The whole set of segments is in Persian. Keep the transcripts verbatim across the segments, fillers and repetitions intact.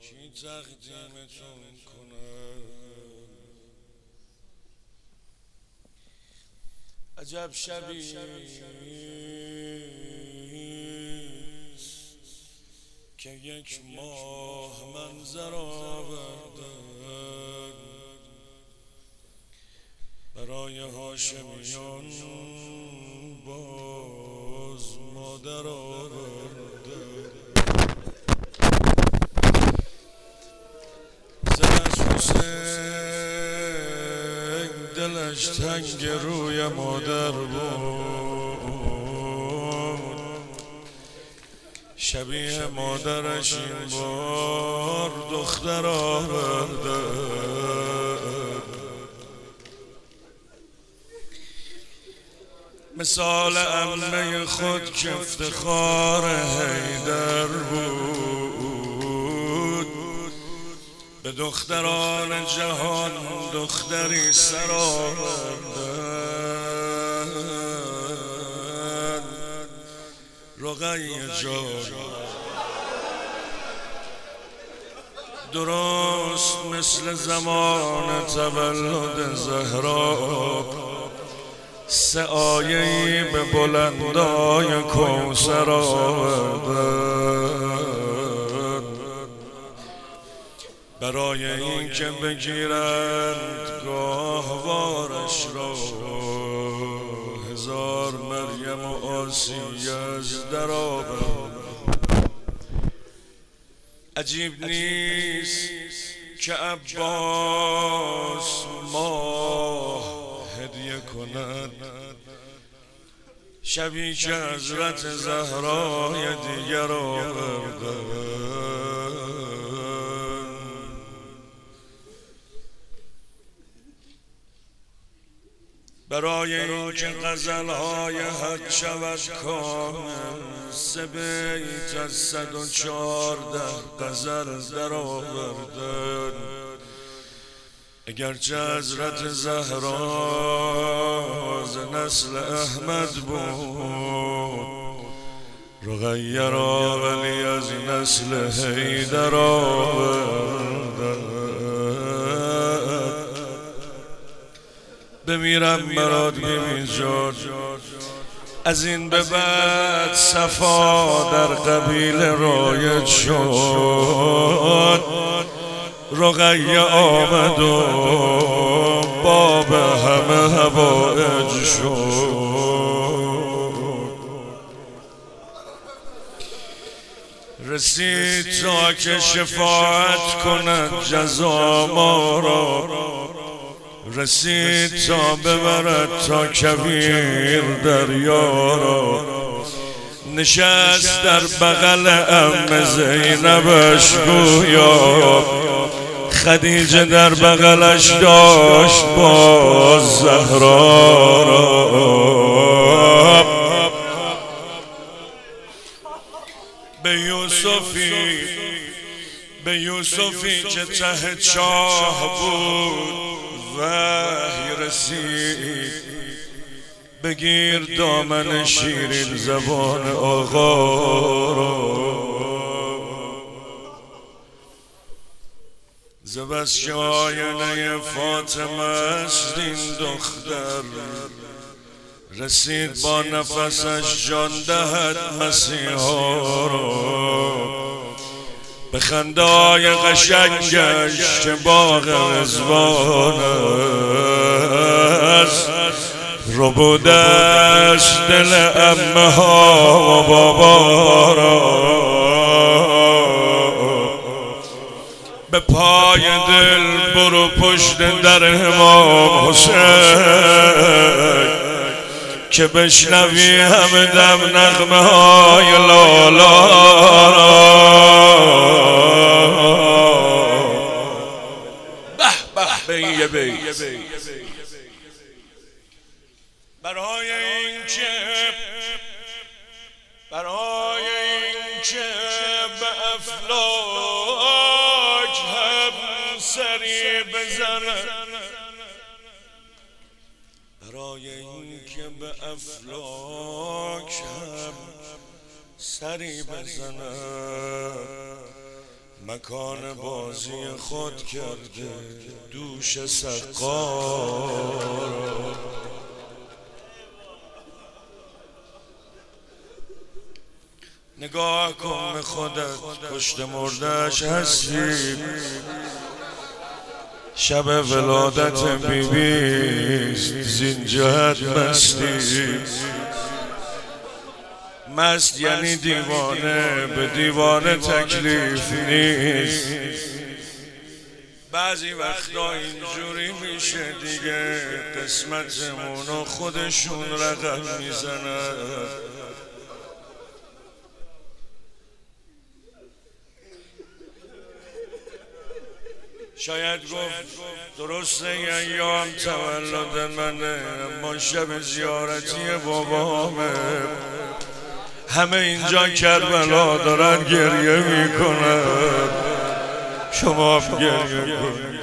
کی تقدیمتون کنه. عجب شبی که یک ماه منظر آوردن برای هاشمیان باز مادر آورده. زنش حسین دلش تنگ روی مادر بود، شبیه مادرش این بار دختر آورده. مثال عمه خود که افتخار حیدر بود، به دختران جهان دختری سر آوردن. رقیه جان درست مثل زمان تولد زهرا سه آیه‌ای به بلندای کوثر آوردن برای این که بگیرند گاهوارش را. هزار مریم و آسیه از در آوردن. عجیب نیست که عباس ماه هدیه کند شبی که حضرت زهرای دیگر آوردن. برای اینکه غزلهای حق شود کامل سه بیت از صد و چهارده غزل در آوردن. اگرچه حضرت زهرا ز نسل احمد بود، رقیه را ولی از نسل حیدر آوردن. بمیرم برات بیبی جان، از این به بعد صفا در قبیله رایج شد. رقیه آمد و باب همه حوائج شد. رسید تا که شفاعت کند جزا ما را، رسید تا ببرد تا کویر دریا را. نشست در بغل عم زینبش گویا، خدیجه در بغلش داشت باز زهرا را. به یوسفی به یوسفی که ته چاه بود وحی رسید، بگیر دامن شیرین زبان آقا را. ز بس که آینه فاطمه است این دختر، رسید با نفسش جان دهد مسیحا را. به خنده‌های قشنگش که باغ رضوان است، ربودش دل عمه ها و بابا را. به پای دل برو پشت در امام حسین که بشنوی همه دم نغمه های لالا را. به به به یه بیت برای اینکه برای اینکه به افلاک هم سری بزنه، برای اینکه به افلاک هم سری بزنه، مکان بازی خود کرده دوش سقار. نگاه کن به خودت پشت مردش هستی، شب ولادت بیبیست زین جهت مستی. مست یعنی دیوانه، به دیوانه تکلیف نیست. بعضی وقتا اینجوری میشه دیگه، قسمتمونو خودشون رقم میزنن. شاید گفت درسته ایام تولد منه، اما شب زیارتی بابامه. همه اینجا کربلا دارن گریه میکنن، شما هم گریه کنید.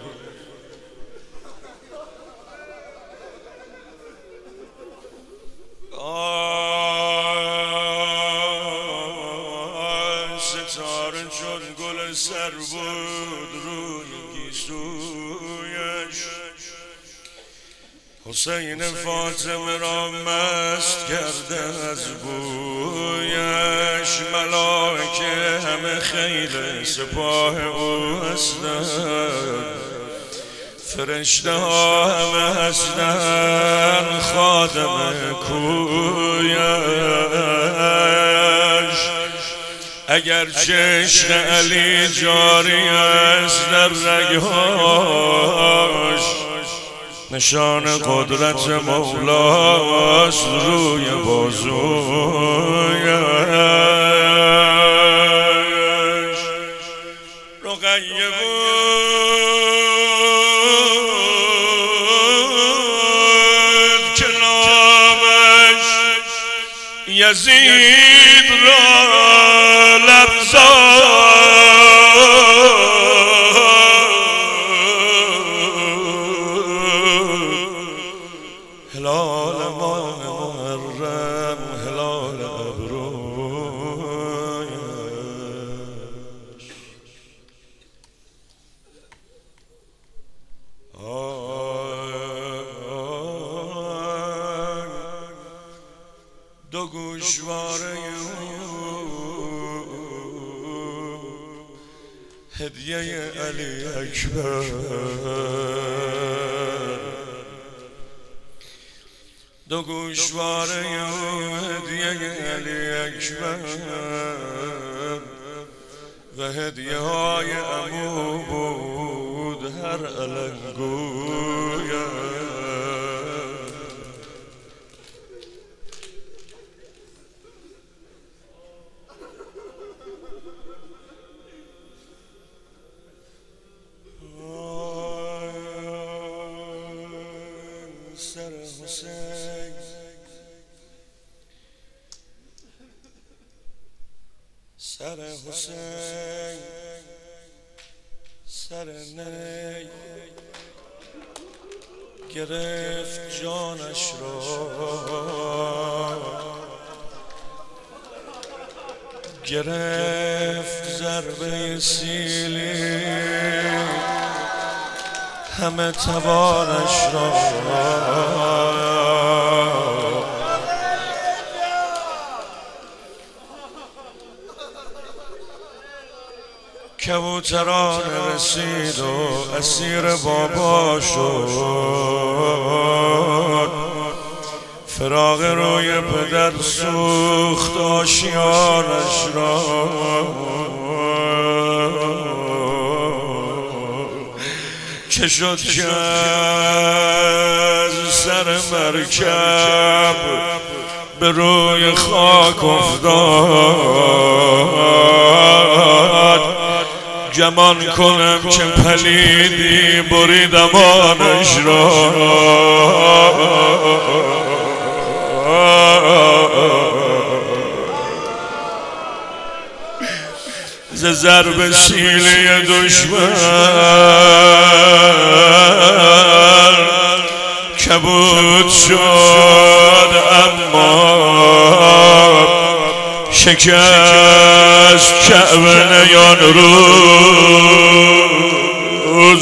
ستاره چون گل سر بود روی گیسویش، حسین فاطمه را مست کرده از بویش. ملائکه همه خیل سپاه او هستند، فرشته ها همه هستند خادم کویش. اگر چشم علی جاری است در رگهاش، نشان قدرت مولاست روی بازویش. رقیه بود که نامش یزید را هلال ماه محرم، هلال ابرویش. دو گوشواره هدیه علی اکبر، دو گوشواره هدیه علی اکبر و هدیه های عمو بود هر علنگویه. سر حسین سر حسین سر نی گرفت جانش را، گرفت ضربه سیلی همه توانش را. کبوتران رسید و اسیر بابا شد، فراق روی پدر سوخت آشیانش را. چه شد که از سر مرکب به روی خاک افتاد، گمان کنم که پلیدی برید امانش را. ز ضرب سیلی دشمن کبود شد، اما شکست کعبه نیان روز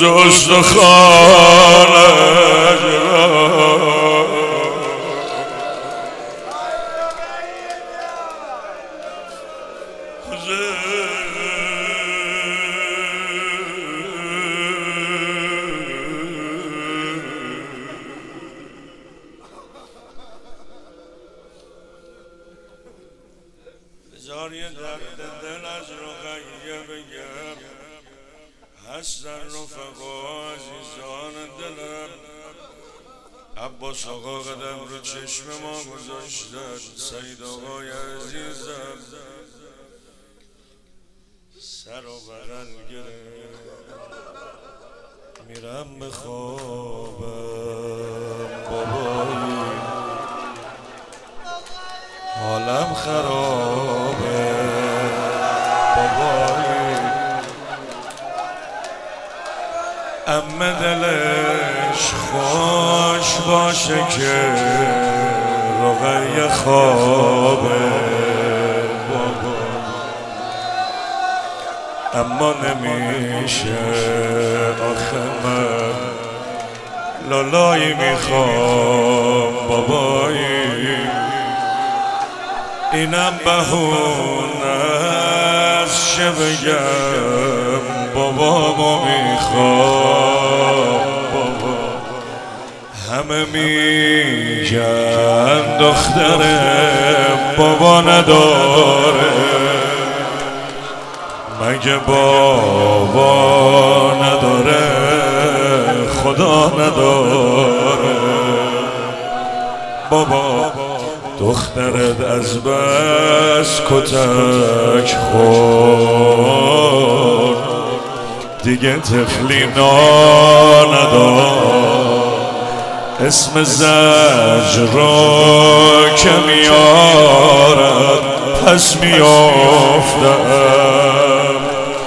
استخوانش را زاری درد دل از رقیه بگم هستن رفقا عزیزان دلم عباس آقا قدم رو چشم ما گذاشتن سید آقای عزیزم سر و بغل گرفت میرم به خوابم بابایی حالم خرابه بابایی اما دلش خوش باشه که رقیه خوابه بابا اما نمیشه آخه من لالایی میخوام بابایی اینم بهونه است چه بگم بابامو میخوام بابا همه میگن دخترم بابا نداره مگه بابا نداره خدا نداره بابا دخترت از بس کتک خورد دیگه تفلی نا ندار اسم زجر رو که میارم پس میافتم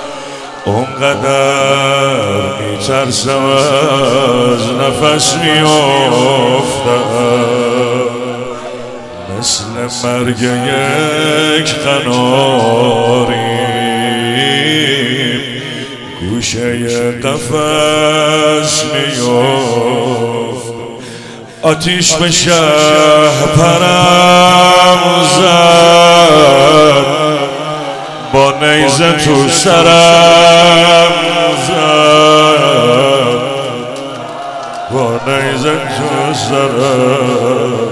اونقدر میترسم از نفس میافتم مثل مرگ یک قناری گوشه قفس میافت آتیش به شهپرم زد با نیزه تو سرم زد با نیزه تو سرم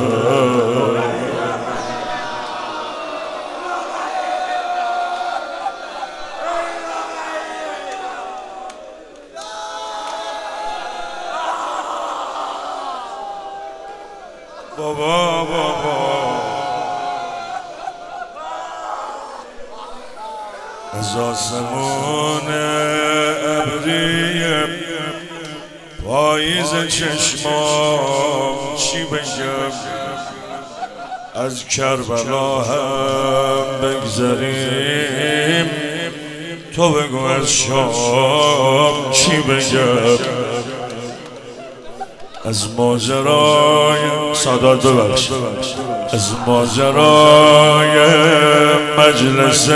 بابا بابا از آسمون ابری پاییز چشمام چی بگم از کربلا هم بگذریم تو بگو از شام چی بگم از ماجرای سادات ببخش از ماجرای مجلس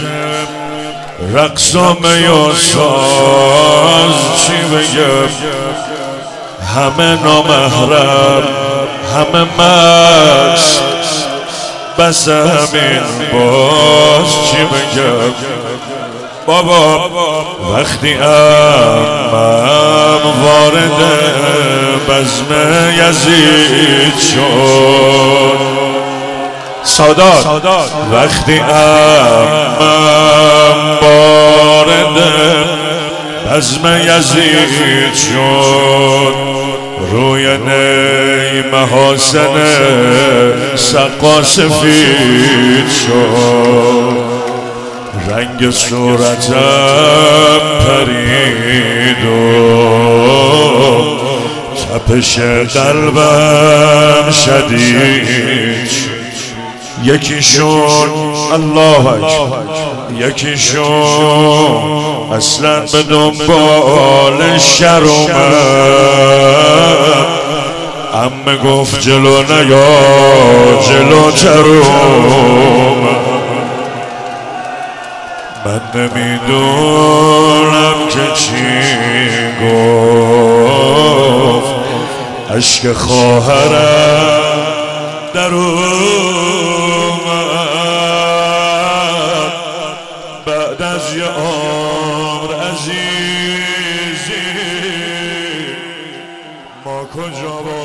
رقص و میاساز چی بگم همه نامحرم همه مست بس همین باز چی بگم بابا وقتی امم وارد بزم یزید شد سادات وقتی امم وارد بزم یزید شد روی نی محاسن سقا سفید شد رنگ صورتم پرید و تپش قلبم شدید یکیشون الله اکبر یکیشون اصلا به دنبال شر اومد عمه گفت جلو نیا جلوتر اومد من نمیدونم که چی گفت عشق خواهرم در اومد بعد از یه عمر عزیزی ما کجا